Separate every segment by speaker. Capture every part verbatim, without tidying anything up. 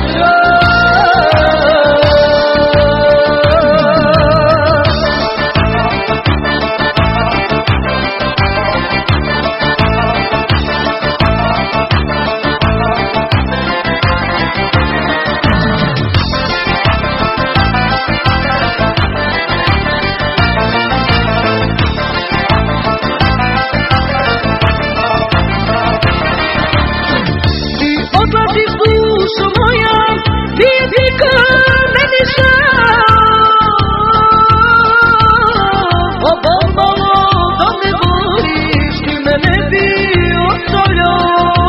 Speaker 1: vraća.
Speaker 2: Odlaziš dušo moja, nije nikad meni žao. Obal malo da me voliš, ti me ne bi ostavljao.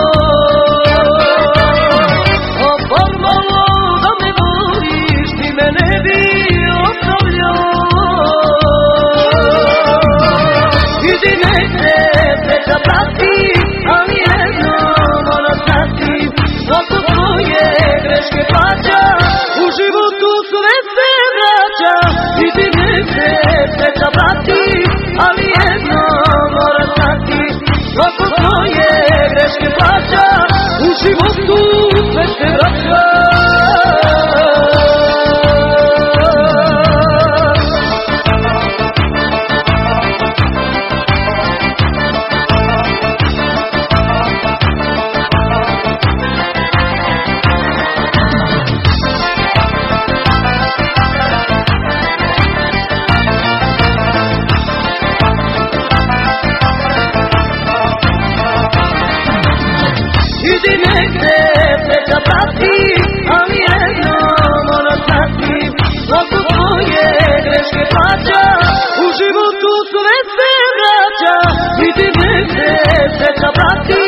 Speaker 2: Obal malo da me voliš, ti me ne bi ostavljao. Idi negde, sreća prati, ali jedno mora znati, oko tvoje greške plaća, u životu sve se vraća. Idi negde, sreća prati, ali jedno mora znati, oko tvoje greške plaća, u životu sve se vraća. Idi negde, sreća prati, ali jedno mora znati, oko tvoje greške plaća, u životu sve se vraća. Idi negde, sreća prati,